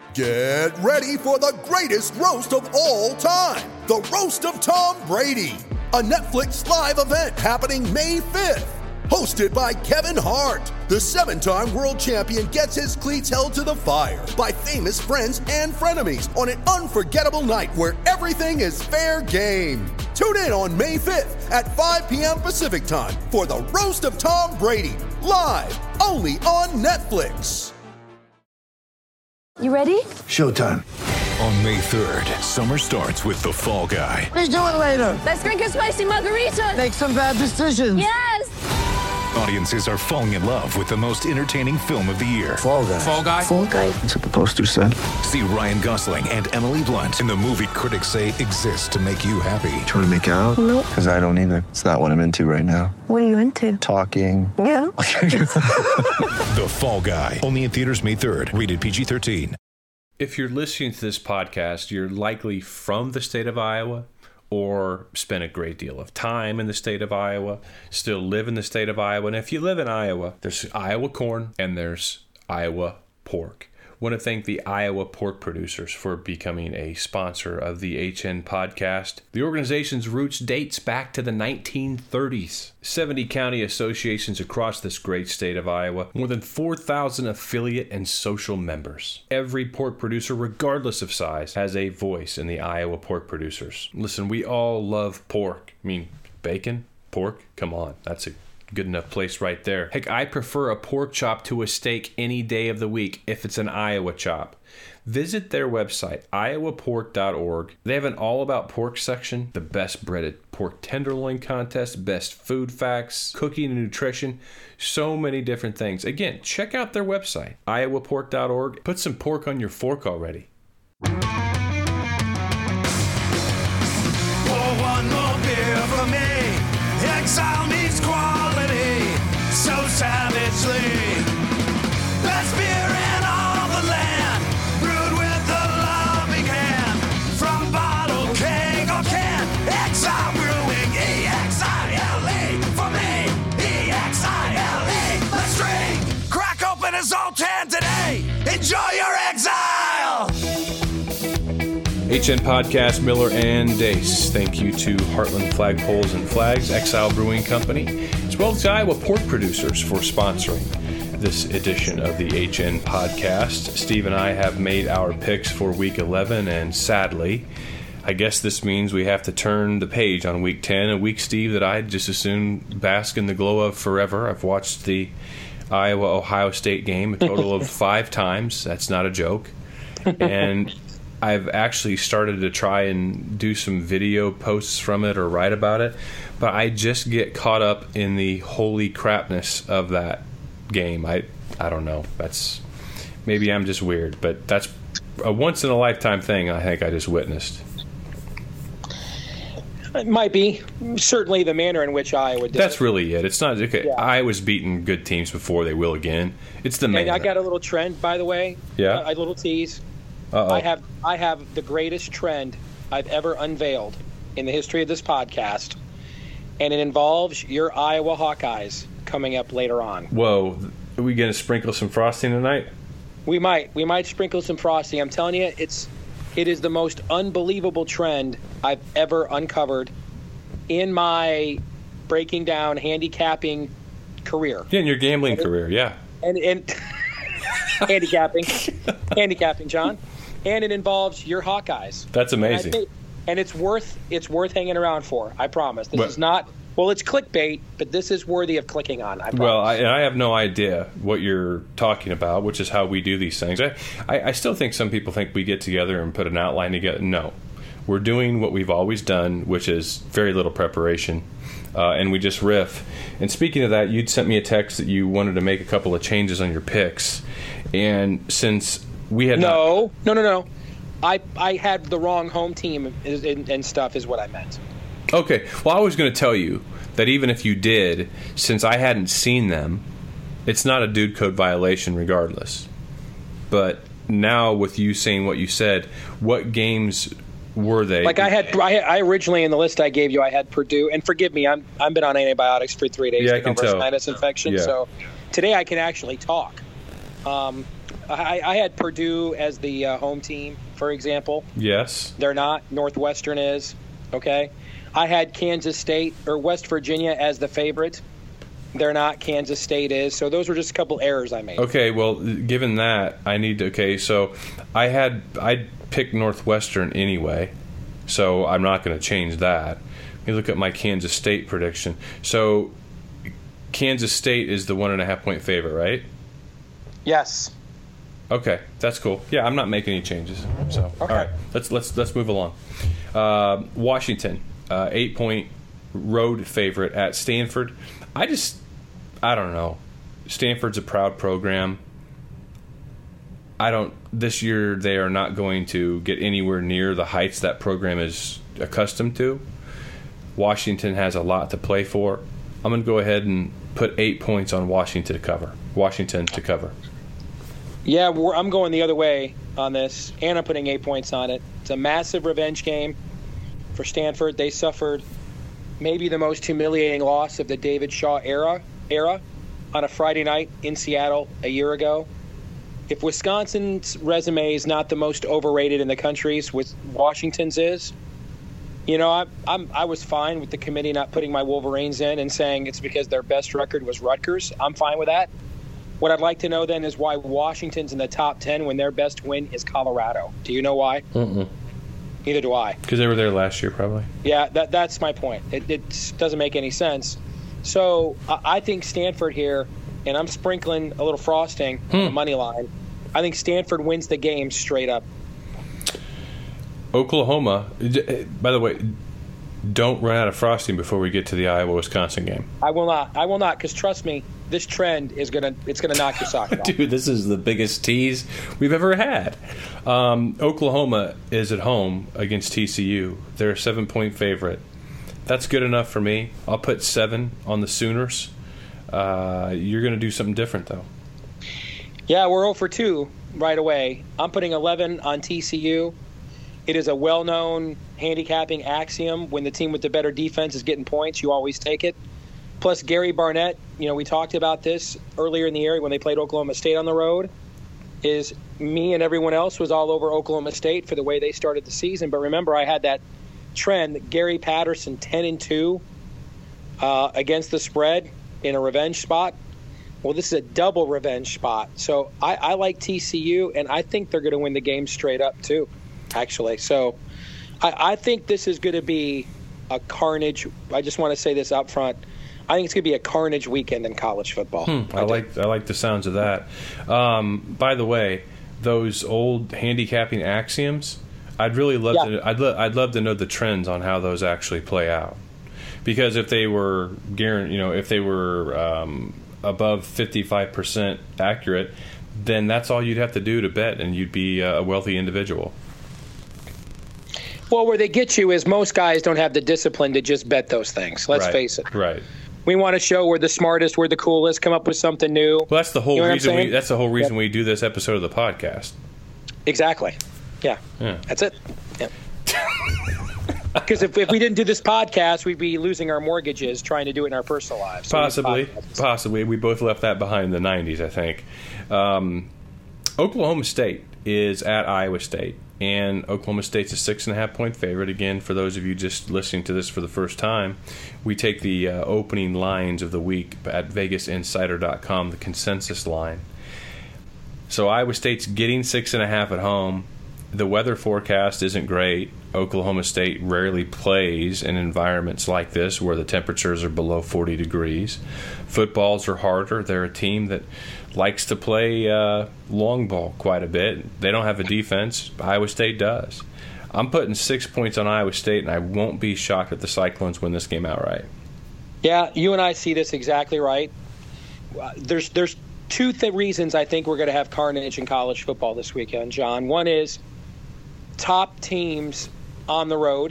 Get ready for the greatest roast of all time, the Roast of Tom Brady, a Netflix live event happening May 5th. Hosted by Kevin Hart, the 7-time world champion gets his cleats held to the fire by famous friends and frenemies on an unforgettable night where everything is fair game. Tune in on May 5th at 5 p.m. Pacific time for the Roast of Tom Brady, live only on Netflix. You ready? Showtime. On May 3rd, summer starts with The Fall Guy. Let's do it later. Let's drink a spicy margarita. Make some bad decisions. Yes! Audiences are falling in love with the most entertaining film of the year. Fall Guy. Fall Guy? Fall guy. That's what the poster said. See Ryan Gosling and Emily Blunt in the movie critics say exists to make you happy. Trying to make it out? Nope. Because I don't either. It's not what I'm into right now. What are you into? Talking. Yeah. The Fall Guy. Only in theaters May 3rd. Rated PG-13. If you're listening to this podcast, you're likely from the state of Iowa or spent a great deal of time in the state of Iowa, still live in the state of Iowa. And if you live in Iowa, there's Iowa corn and there's Iowa pork. I want to thank the Iowa pork producers for becoming a sponsor of the HN podcast. The organization's roots dates back to the 1930s. 70 county associations across this great state of Iowa, more than 4,000 affiliate and social members. Every pork producer, regardless of size, has a voice in the Iowa pork producers. Listen, we all love pork. I mean, bacon, pork, come on, that's a good enough place right there. Heck, I prefer a pork chop to a steak any day of the week if it's an Iowa chop. Visit their website, iowapork.org. They have an all about pork section, the best breaded pork tenderloin contest, best food facts, cooking and nutrition, so many different things. Again, check out their website, iowapork.org. Put some pork on your fork already. Pour one more beer for me. Exile meets quality so savagely. Best beer in all the land, brewed with the loving hand. From bottle, keg, or can, Exile Brewing, E-X-I-L-E. For me, E-X-I-L-E. Let's drink, crack open a Zoltan today. Enjoy your exile. HN Podcast, Miller and Dace. Thank you to Heartland Flagpoles and Flags, Exile Brewing Company, as well as Iowa Pork Producers for sponsoring this edition of the HN Podcast. Steve and I have made our picks for Week 11, and sadly, I guess this means we have to turn the page on Week 10, a week, Steve, that I'd just as soon bask in the glow of forever. I've watched the Iowa-Ohio State game a total of 5 times. That's not a joke. And I've actually started to try and do some video posts from it or write about it, but I just get caught up in the holy crapness of that game. I don't know. That's maybe I'm just weird, but that's a once in a lifetime thing I think I just witnessed. It might be. Certainly the manner in which Iowa did That's it. really it. It's not okay. Yeah. Iowa's beaten good teams before. They will again. It's the manner. And I got a little trend, by the way. Yeah? A little tease. Uh-oh. I have the greatest trend I've ever unveiled in the history of this podcast, and it involves your Iowa Hawkeyes coming up later on. Whoa. Are we going to sprinkle some frosting tonight? We might sprinkle some frosting. I'm telling you, it is the most unbelievable trend I've ever uncovered in my breaking down handicapping career. Yeah, in your gambling career, yeah. And handicapping, John. And it involves your Hawkeyes. That's amazing. And it's worth hanging around for. I promise. This is not. Well, it's clickbait, but this is worthy of clicking on. I promise. Well, I have no idea what you're talking about, which is how we do these things. I still think some people think we get together and put an outline together. No. We're doing what we've always done, which is very little preparation, and we just riff. And speaking of that, you'd sent me a text that you wanted to make a couple of changes on your picks. And since we had No. I had the wrong home team and stuff is what I meant. Okay. Well, I was going to tell you that even if you did, since I hadn't seen them, it's not a dude code violation regardless. But now with you saying what you said, what games were they? Like I originally in the list I gave you, I had Purdue, and forgive me, I've been on antibiotics for 3 days. Yeah, I can tell. Sinus infection. Yeah. So today I can actually talk. I had Purdue as the home team, for example. Yes. They're not. Northwestern is. Okay. I had Kansas State or West Virginia as the favorite. They're not. Kansas State is. So those were just a couple errors I made. Okay, well, given that, so I picked Northwestern anyway, so I'm not going to change that. Let me look at my Kansas State prediction. So Kansas State is the 1.5 point favorite, right? Yes. Okay, that's cool. Yeah, I'm not making any changes. So Okay. all right, let's move along. Washington, 8 point road favorite at Stanford. I don't know. Stanford's a proud program. This year they are not going to get anywhere near the heights that program is accustomed to. Washington has a lot to play for. I'm going to go ahead and put 8 points on Washington to cover. Yeah, I'm going the other way on this, and I'm putting 8 points on it. It's a massive revenge game for Stanford. They suffered maybe the most humiliating loss of the David Shaw era on a Friday night in Seattle a year ago. If Wisconsin's resume is not the most overrated in the country, Washington's is. I was fine with the committee not putting my Wolverines in and saying it's because their best record was Rutgers. I'm fine with that. What I'd like to know then is why Washington's in the top 10 when their best win is Colorado. Do you know why? Neither do I. Because they were there last year, probably. Yeah, that's my point. It doesn't make any sense. So I think Stanford here, and I'm sprinkling a little frosting on the money line. I think Stanford wins the game straight up. Oklahoma, by the way, don't run out of frosting before we get to the Iowa-Wisconsin game. I will not, because trust me, this trend is gonna knock your socks off. Dude, this is the biggest tease we've ever had. Oklahoma is at home against TCU. They're a 7 point favorite. That's good enough for me. I'll put 7 on the Sooners. You're going to do something different, though. Yeah, we're 0 for 2 right away. I'm putting 11 on TCU. It is a well-known handicapping axiom. When the team with the better defense is getting points, you always take it. Plus, Gary Barnett, we talked about this earlier in the year when they played Oklahoma State on the road, is me and everyone else was all over Oklahoma State for the way they started the season. But remember, I had that trend, Gary Patterson 10-2 against the spread in a revenge spot. Well, this is a double revenge spot. So I like TCU, and I think they're going to win the game straight up too, actually. So I think this is going to be a carnage. I just want to say this up front. I think it's going to be a carnage weekend in college football. I like the sounds of that. By the way, those old handicapping axioms, I'd really love to. I'd love to know the trends on how those actually play out. Because if they were above 55% accurate, then that's all you'd have to do to bet, and you'd be a wealthy individual. Well, where they get you is most guys don't have the discipline to just bet those things. Let's face it. Right. We want to show we're the smartest, we're the coolest, come up with something new. Well, that's the whole reason. That's the whole reason we do this episode of the podcast. Exactly. Yeah. That's it. Yeah. Because if we didn't do this podcast, we'd be losing our mortgages trying to do it in our personal lives. Possibly. We both left that behind in the 90s, I think. Oklahoma State is at Iowa State, and Oklahoma State's a 6.5 point favorite. Again, for those of you just listening to this for the first time, we take the opening lines of the week at VegasInsider.com, the consensus line. So Iowa State's getting 6.5 at home. The weather forecast isn't great. Oklahoma State rarely plays in environments like this where the temperatures are below 40 degrees. Footballs are harder. They're a team that likes to play long ball quite a bit. They don't have a defense. Iowa State does. I'm putting 6 points on Iowa State, and I won't be shocked if the Cyclones win this game outright. Yeah, you and I see this exactly right. There's two reasons I think we're going to have carnage in college football this weekend, John. One is top teams on the road.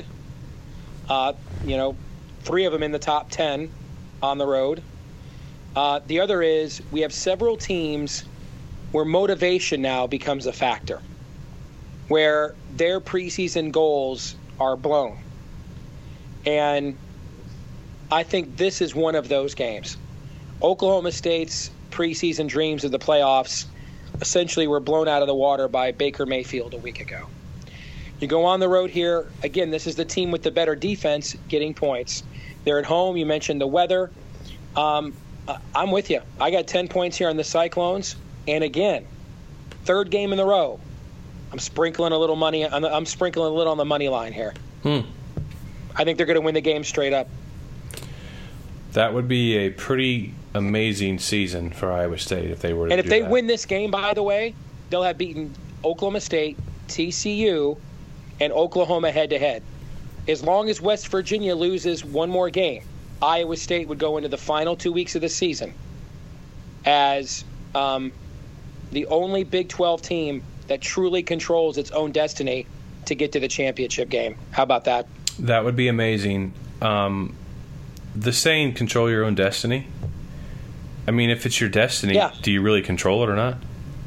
3 of them in the top 10 on the road. The other is we have several teams where motivation now becomes a factor, where their preseason goals are blown. And I think this is one of those games. Oklahoma State's preseason dreams of the playoffs essentially were blown out of the water by Baker Mayfield a week ago. You go on the road here. Again, this is the team with the better defense getting points. They're at home. You mentioned the weather. I'm with you. I got 10 points here on the Cyclones. And again, third game in a row, I'm sprinkling a little money. I'm sprinkling a little on the money line here. I think they're going to win the game straight up. That would be a pretty amazing season for Iowa State if they were to do that. And if they win this game, by the way, they'll have beaten Oklahoma State, TCU, and Oklahoma head-to-head. As long as West Virginia loses one more game, Iowa State would go into the final 2 weeks of the season as the only Big 12 team that truly controls its own destiny to get to the championship game. How about that? That would be amazing. The saying, control your own destiny, I mean, if it's your destiny, do you really control it or not?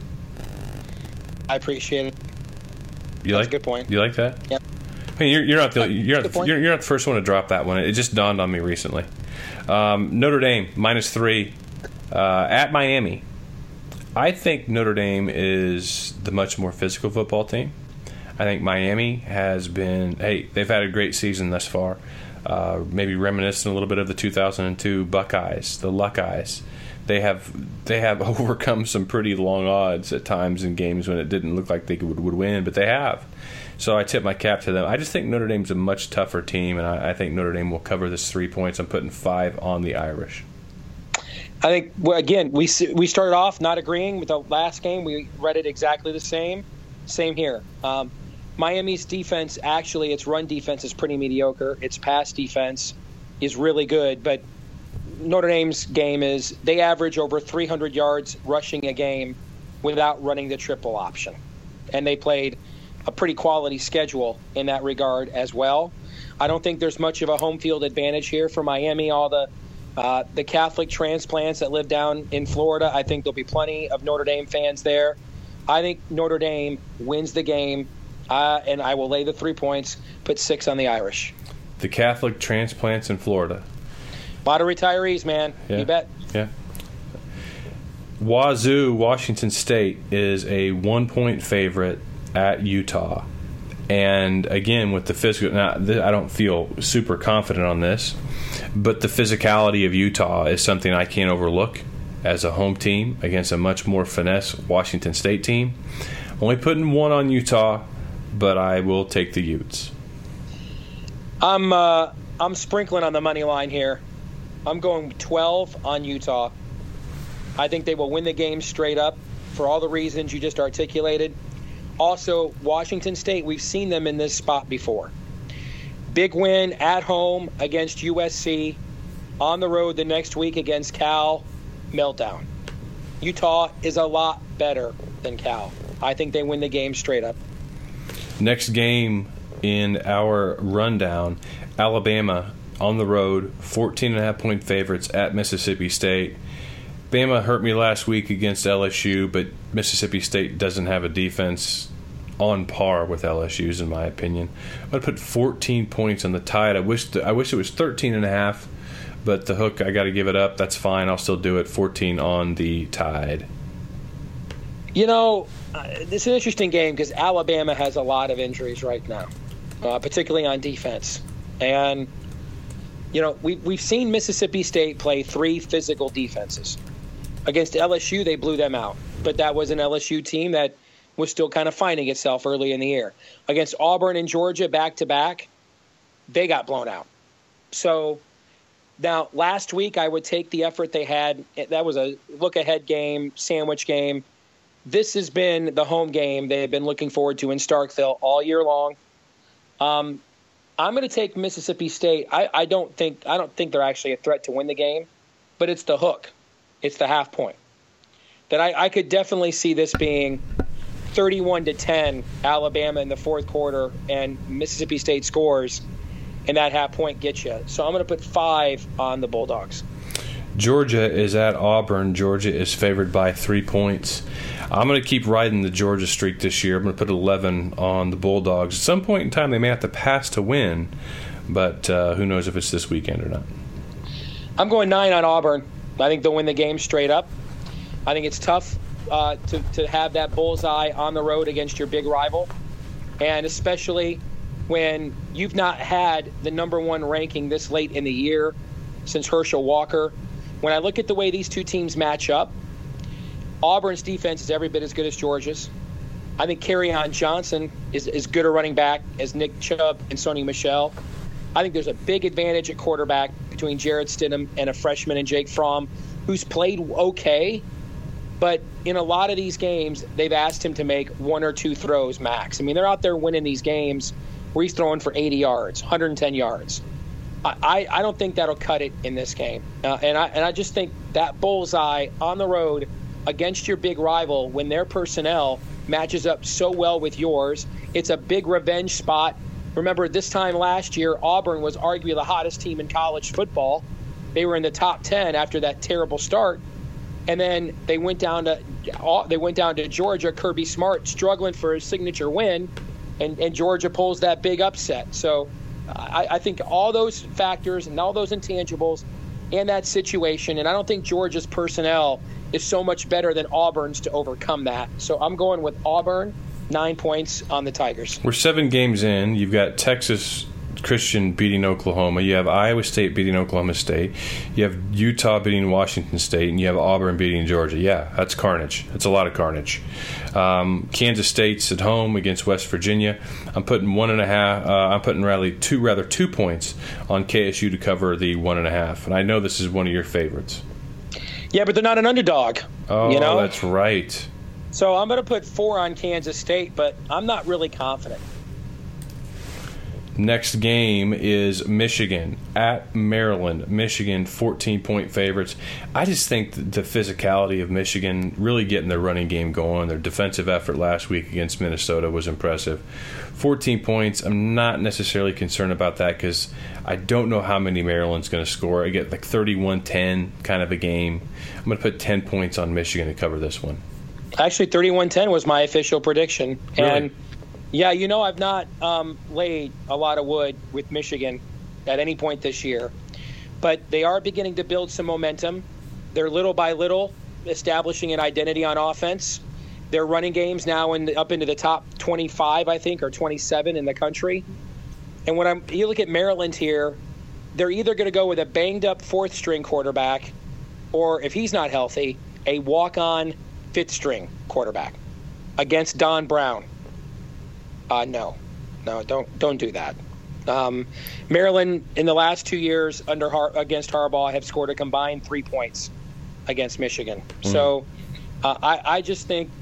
I appreciate it. That's a good point. You like that? Yep. I mean, you're not the first one to drop that one. It just dawned on me recently. Notre Dame, -3 at Miami. I think Notre Dame is the much more physical football team. I think Miami has been, they've had a great season thus far. Maybe reminiscent a little bit of the 2002 Buckeyes, the Luckeyes. They have overcome some pretty long odds at times in games when it didn't look like they would win, but they have. So I tip my cap to them. I just think Notre Dame's a much tougher team, and I think Notre Dame will cover this 3 points. I'm putting 5 on the Irish. I think, again, we started off not agreeing with the last game. We read it exactly the same. Same here. Miami's defense, actually, its run defense is pretty mediocre. Its pass defense is really good. But Notre Dame's game is they average over 300 yards rushing a game without running the triple option. And they played a pretty quality schedule in that regard as well. I don't think there's much of a home field advantage here for Miami. All the Catholic transplants that live down in Florida, I think there'll be plenty of Notre Dame fans there. I think Notre Dame wins the game, and I will lay the 3 points, put 6 on the Irish. The Catholic transplants in Florida. A lot of retirees, man. Yeah. You bet. Yeah. Wazoo, Washington State, is a 1-point favorite at Utah. And again, with the physical, now I don't feel super confident on this, but the physicality of Utah is something I can't overlook as a home team against a much more finesse Washington State team. Only putting 1 on Utah, but I will take the Utes. I'm sprinkling on the money line here. I'm going 12 on Utah. I think they will win the game straight up for all the reasons you just articulated. Also, Washington State, we've seen them in this spot before. Big win at home against USC. On the road the next week against Cal. Meltdown. Utah is a lot better than Cal. I think they win the game straight up. Next game in our rundown, Alabama on the road, 14.5-point favorites at Mississippi State. Bama hurt me last week against LSU, but Mississippi State doesn't have a defense on par with LSU's, in my opinion. I'm going to put 14 points on the Tide. I wish it was 13.5, but the hook, I got to give it up. That's fine. I'll still do it. 14 on the Tide. You know, this is an interesting game because Alabama has a lot of injuries right now, particularly on defense. And, you know, we've seen Mississippi State play 3 physical defenses. Against LSU, they blew them out. But that was an LSU team that was still kind of finding itself early in the year. Against Auburn and Georgia back-to-back, they got blown out. So now last week I would take the effort they had. That was a look-ahead game, sandwich game. This has been the home game they have been looking forward to in Starkville all year long. I'm going to take Mississippi State. I don't think they're actually a threat to win the game, but it's the hook. It's the half point. That I could definitely see this being 31-10 Alabama in the fourth quarter, and Mississippi State scores, and that half point gets you. So I'm going to put 5 on the Bulldogs. Georgia is at Auburn. Georgia is favored by 3 points. I'm going to keep riding the Georgia streak this year. I'm going to put 11 on the Bulldogs. At some point in time, they may have to pass to win, but who knows if it's this weekend or not. I'm going 9 on Auburn. I think they'll win the game straight up. I think it's tough to have that bullseye on the road against your big rival, and especially when you've not had the number one ranking this late in the year since Herschel Walker. When I look at the way these two teams match up, Auburn's defense is every bit as good as Georgia's. I think Kerryon Johnson is as good a running back as Nick Chubb and Sony Michel. I think there's a big advantage at quarterback between Jarrett Stidham and a freshman in Jake Fromm, who's played okay, but in a lot of these games, they've asked him to make one or two throws max. I mean, they're out there winning these games where he's throwing for 80 yards, 110 yards. I don't think that'll cut it in this game. And I just think that bullseye on the road against your big rival, when their personnel matches up so well with yours, it's a big revenge spot. Remember, this time last year, Auburn was arguably the hottest team in college football. They were in the top 10 after that terrible start. And then they went down to Georgia, Kirby Smart struggling for his signature win, and Georgia pulls that big upset. So I think all those factors and all those intangibles and that situation, and I don't think Georgia's personnel is so much better than Auburn's to overcome that. So I'm going with Auburn, 9 points on the Tigers. We're 7 games in. You've got Texas Christian beating Oklahoma. You have Iowa State beating Oklahoma State. You have Utah beating Washington State, and you have Auburn beating Georgia. Yeah, that's carnage. That's a lot of carnage. Kansas State's at home against West Virginia. I'm putting 1.5. I'm putting 2 points on KSU to cover the 1.5. And I know this is one of your favorites. Yeah, but they're not an underdog. Oh, you know? That's right. So I'm going to put 4 on Kansas State, but I'm not really confident. Next game is Michigan at Maryland. Michigan, 14-point favorites. I just think the physicality of Michigan really getting their running game going. Their defensive effort last week against Minnesota was impressive. 14 points. I'm not necessarily concerned about that because I don't know how many Maryland's going to score. I get like 31-10 kind of a game. I'm going to put 10 points on Michigan to cover this one. Actually, 31-10 was my official prediction. Really? And yeah, you know, I've not laid a lot of wood with Michigan at any point this year, but they are beginning to build some momentum. They're little by little establishing an identity on offense. Their running game's now up into the top 25, I think, or 27 in the country. And when you look at Maryland here, they're either going to go with a banged-up fourth-string quarterback, or if he's not healthy, a walk-on fifth-string quarterback against Don Brown. No, don't do that. Maryland in the last 2 years against Harbaugh have scored a combined 3 points against Michigan. So I just think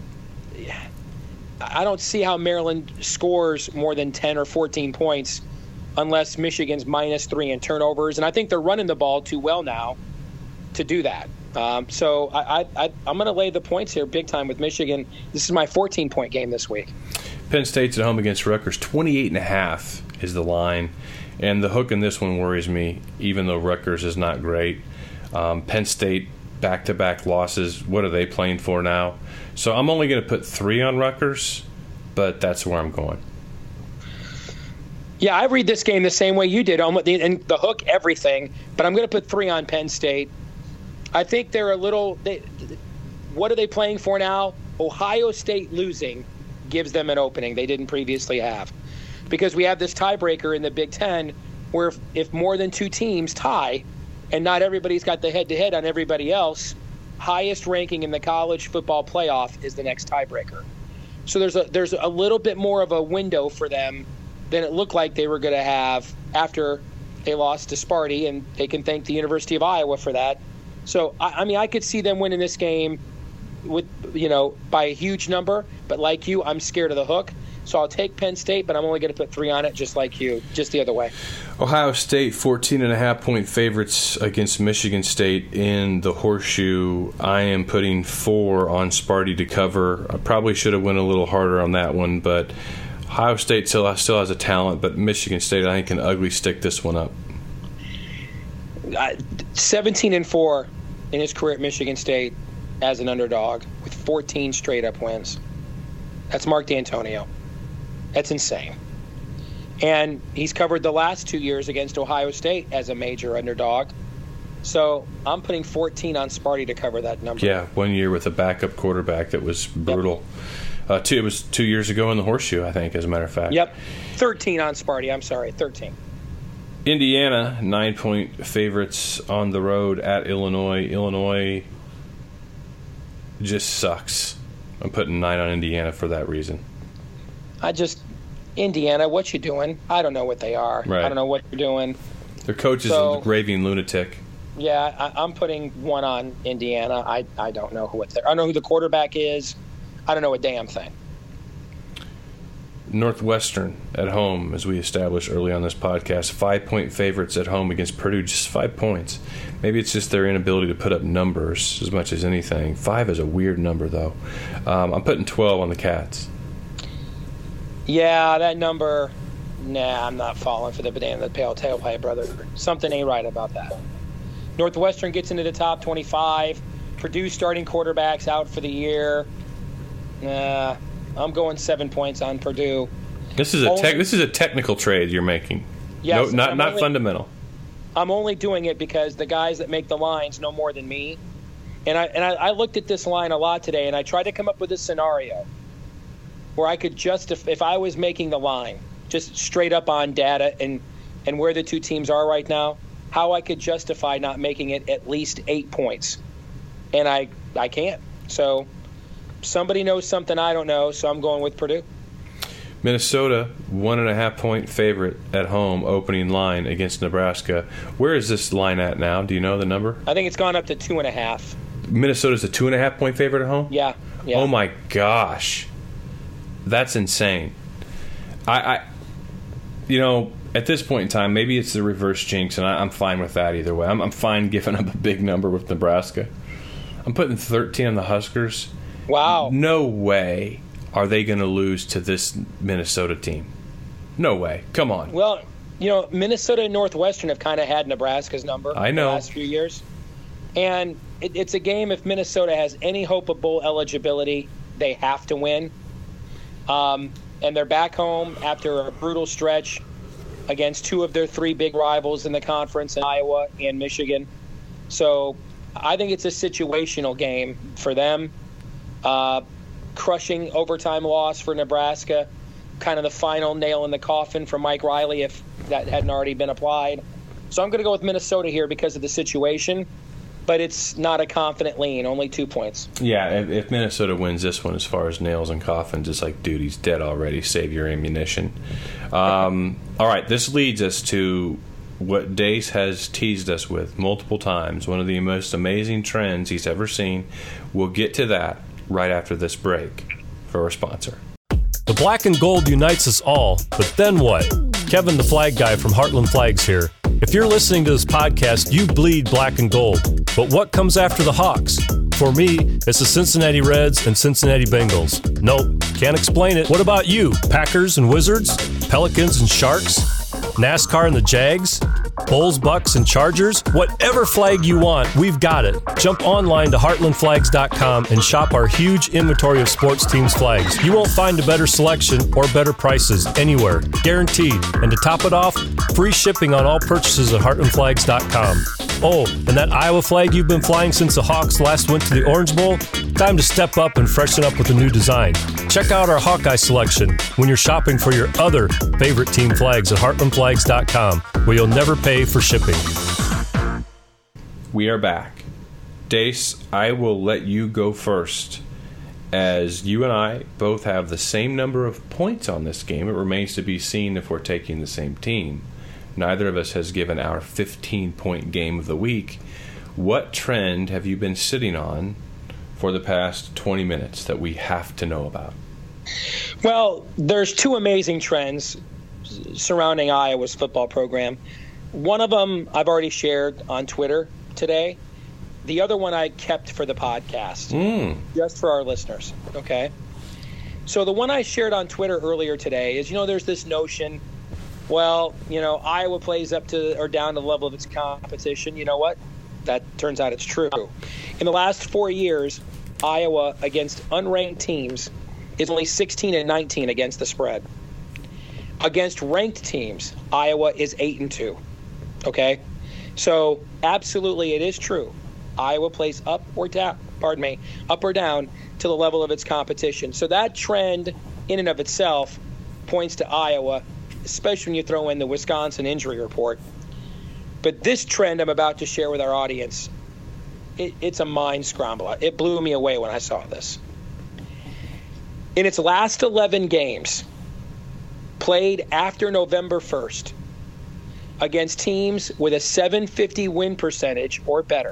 I don't see how Maryland scores more than 10 or 14 points unless Michigan's -3 in turnovers, and I think they're running the ball too well now to do that. So I'm going to lay the points here big time with Michigan. This is my 14-point game this week. Penn State's at home against Rutgers. 28.5 is the line. And the hook in this one worries me, even though Rutgers is not great. Penn State, back-to-back losses. What are they playing for now? So I'm only going to put 3 on Rutgers, but that's where I'm going. Yeah, I read this game the same way you did, and the hook, everything. But I'm going to put 3 on Penn State. I think they're a little what are they playing for now? Ohio State losing gives them an opening they didn't previously have. Because we have this tiebreaker in the Big Ten where if more than 2 teams tie and not everybody's got the head-to-head on everybody else, highest ranking in the college football playoff is the next tiebreaker. So there's a little bit more of a window for them than it looked like they were going to have after they lost to Sparty, and they can thank the University of Iowa for that. So, I mean, I could see them winning this game by a huge number, but like you, I'm scared of the hook. So I'll take Penn State, but I'm only going to put 3 on it, just like you, just the other way. Ohio State, 14.5-point favorites against Michigan State in the Horseshoe. I am putting 4 on Sparty to cover. I probably should have went a little harder on that one, but Ohio State still has a talent, but Michigan State, I think, can ugly stick this one up. 17-4 in his career at Michigan State as an underdog with 14 straight-up wins. That's Mark D'Antonio. That's insane. And he's covered the last 2 years against Ohio State as a major underdog. So I'm putting 14 on Sparty to cover that number. Yeah, 1 year with a backup quarterback that was brutal. Yep. It was 2 years ago in the Horseshoe, I think, as a matter of fact. Yep. 13 on Sparty. I'm sorry, 13. Indiana, 9-point favorites on the road at Illinois. Illinois just sucks. I'm putting 9 on Indiana for that reason. Indiana, what you doing? I don't know what they are. Right. I don't know what you're doing. Their coach is a raving lunatic. Yeah, I'm putting 1 on Indiana. I don't know I don't know who the quarterback is. I don't know a damn thing. Northwestern at home, as we established early on this podcast, 5-point favorites at home against Purdue, just 5 points. Maybe it's just their inability to put up numbers as much as anything. 5 is a weird number, though. I'm putting 12 on the Cats. Yeah, that number, I'm not falling for the banana in the pale tailpipe, brother. Something ain't right about that. Northwestern gets into the top 25. Purdue starting quarterback's out for the year. I'm going 7 points on Purdue. This is a technical trade you're making. Yes, no, not fundamental. I'm only doing it because the guys that make the lines know more than me. And I looked at this line a lot today, and I tried to come up with a scenario where I could if I was making the line, just straight up on data and where the two teams are right now, how I could justify not making it at least 8 points. And I can't. So somebody knows something I don't know, so I'm going with Purdue. Minnesota, 1.5-point favorite at home, opening line against Nebraska. Where is this line at now? Do you know the number? I think it's gone up to 2.5. Minnesota's a 2.5-point favorite at home? Yeah. Oh my gosh. That's insane. I at this point in time, maybe it's the reverse jinx, and I'm fine with that either way. I'm fine giving up a big number with Nebraska. I'm putting 13 on the Huskers. Wow. No way are they going to lose to this Minnesota team. No way. Come on. Well, Minnesota and Northwestern have kind of had Nebraska's number I know. the last few years. And it's a game, if Minnesota has any hope of bowl eligibility, they have to win. And they're back home after a brutal stretch against 2 of their 3 big rivals in the conference, in Iowa and Michigan. So I think it's a situational game for them. Crushing overtime loss for Nebraska, kind of the final nail in the coffin for Mike Riley if that hadn't already been applied. So I'm going to go with Minnesota here because of the situation, but it's not a confident lean, only 2 points. Yeah, if Minnesota wins this one as far as nails and coffins, it's like, dude, he's dead already. Save your ammunition. All right, this leads us to what Dace has teased us with multiple times, one of the most amazing trends he's ever seen. We'll get to that right after this break for our sponsor. The black and gold unites us all, but then what? Kevin, the flag guy from Heartland Flags here. If you're listening to this podcast, you bleed black and gold. But what comes after the Hawks? For me, it's the Cincinnati Reds and Cincinnati Bengals. Nope, can't explain it. What about you? Packers and Wizards? Pelicans and Sharks? NASCAR and the Jags? Bulls, Bucks, and Chargers? Whatever flag you want, we've got it. Jump online to heartlandflags.com and shop our huge inventory of sports teams' flags. You won't find a better selection or better prices anywhere. Guaranteed. And to top it off, free shipping on all purchases at heartlandflags.com. Oh, and that Iowa flag you've been flying since the Hawks last went to the Orange Bowl? Time to step up and freshen up with a new design. Check out our Hawkeye selection when you're shopping for your other favorite team flags at heartlandflags.com, where you'll never pay for shipping. We are back. Dace, I will let you go first, as you and I both have the same number of points on this game. It remains to be seen if we're taking the same team. Neither of us has given our 15-point game of the week. What trend have you been sitting on for the past 20 minutes that we have to know about? Well, there's 2 amazing trends surrounding Iowa's football program. One of them I've already shared on Twitter today. The other one I kept for the podcast, just for our listeners, okay? So the one I shared on Twitter earlier today is, there's this notion, well, Iowa plays up to or down to the level of its competition. You know what? That turns out it's true. In the last 4 years, Iowa against unranked teams is only 16-19 against the spread. Against ranked teams, Iowa is 8-2. Okay? So absolutely, it is true. Iowa plays up or down to the level of its competition. So that trend in and of itself points to Iowa, especially when you throw in the Wisconsin injury report. But this trend I'm about to share with our audience, it's a mind scrambler. It blew me away when I saw this. In its last 11 games, played after November 1st, against teams with a 750 win percentage or better,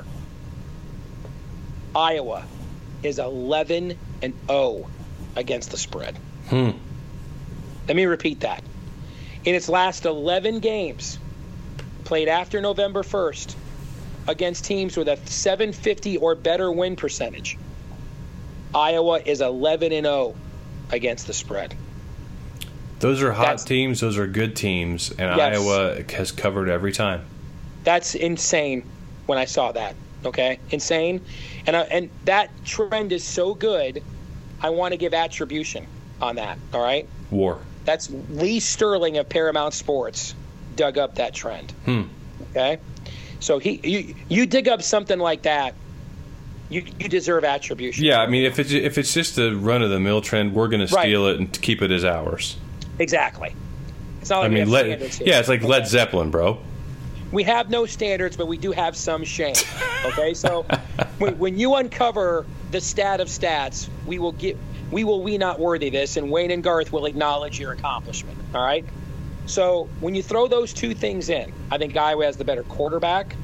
Iowa is 11-0 against the spread. Let me repeat that. In its last 11 games, played after November 1st, against teams with a 750 or better win percentage, Iowa is 11-0 against the spread. Those are hot teams. Those are good teams. And yes, Iowa has covered every time. That's insane when I saw that. Okay? Insane. And that trend is so good, I want to give attribution on that. All right? War. That's Lee Sterling of Paramount Sports dug up that trend. Okay? So you dig up something like that, you deserve attribution. Yeah, I mean, if it's just a run-of-the-mill trend, we're going to steal it and keep it as ours. Exactly. It's not like we have standards here. Yeah, it's like Led Zeppelin, bro. We have no standards, but we do have some shame. Okay, so when you uncover the stat of stats, we will not worthy this, and Wayne and Garth will acknowledge your accomplishment. All right. So when you throw those two things in, I think Iowa has the better quarterback.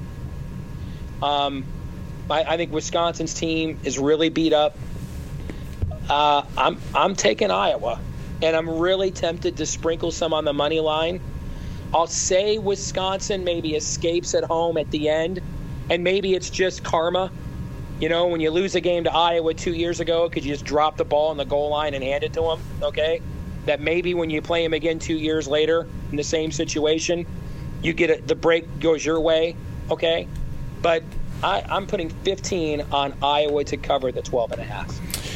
I think Wisconsin's team is really beat up. I'm taking Iowa, and I'm really tempted to sprinkle some on the money line. I'll say Wisconsin maybe escapes at home at the end, and maybe it's just karma. You know, when you lose a game to Iowa 2 years ago, could you just drop the ball on the goal line and hand it to them? Okay, that maybe when you play them again 2 years later in the same situation, you get the break goes your way. Okay, but I'm putting 15 on Iowa to cover the 12.5.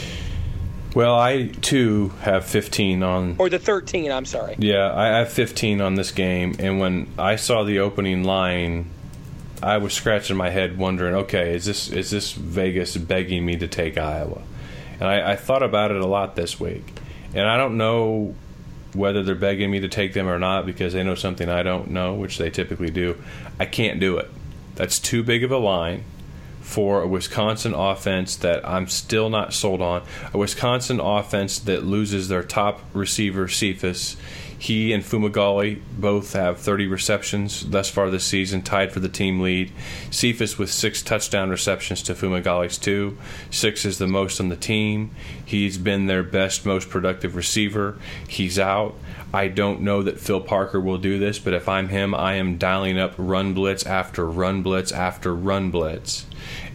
Well, I, too, have 15 on... Or the 13, I'm sorry. Yeah, I have 15 on this game, and when I saw the opening line, I was scratching my head wondering, okay, is this Vegas begging me to take Iowa? And I thought about it a lot this week. And I don't know whether they're begging me to take them or not because they know something I don't know, which they typically do. I can't do it. That's too big of a line for a Wisconsin offense that I'm still not sold on. A Wisconsin offense that loses their top receiver, Cephas. He and Fumagalli both have 30 receptions thus far this season, tied for the team lead. Cephas with 6 touchdown receptions to Fumagalli's 2. 6 is the most on the team. He's been their best, most productive receiver. He's out. I don't know that Phil Parker will do this, but if I'm him, I am dialing up run blitz after run blitz after run blitz.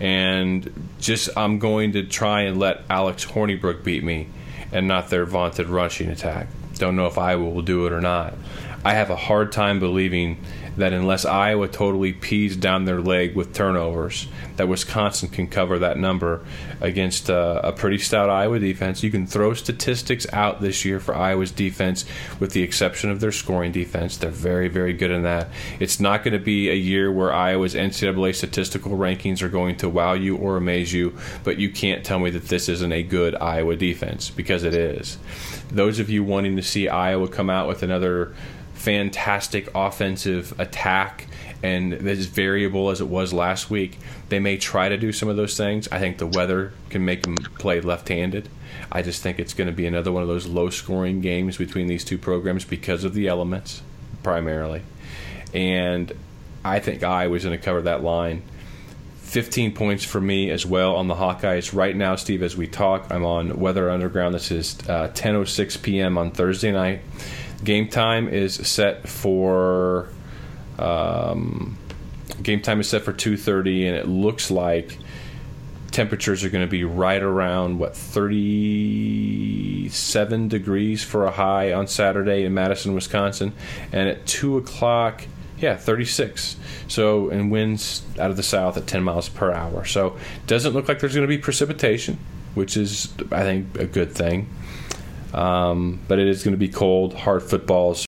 And I'm going to try and let Alex Hornibrook beat me and not their vaunted rushing attack. Don't know if Iowa will do it or not. I have a hard time believing that unless Iowa totally pees down their leg with turnovers, that Wisconsin can cover that number against a pretty stout Iowa defense. You can throw statistics out this year for Iowa's defense with the exception of their scoring defense. They're very, very good in that. It's not going to be a year where Iowa's NCAA statistical rankings are going to wow you or amaze you, but you can't tell me that this isn't a good Iowa defense, because it is. Those of you wanting to see Iowa come out with another fantastic offensive attack and as variable as it was last week, they may try to do some of those things. I think the weather can make them play left-handed. I just think it's going to be another one of those low-scoring games between these two programs because of the elements, primarily. And I think Iowa's going to cover that line. 15 points for me as well on the Hawkeyes. Right now, Steve, as we talk, I'm on Weather Underground. This is 10:06 p.m. on Thursday night. Game time is set for 2:30, and it looks like temperatures are going to be right around 37 degrees for a high on Saturday in Madison, Wisconsin, and at 2 o'clock, 36. So, and winds out of the south at 10 miles per hour. So, doesn't look like there's going to be precipitation, which is, I think, a good thing. But it is going to be cold, hard footballs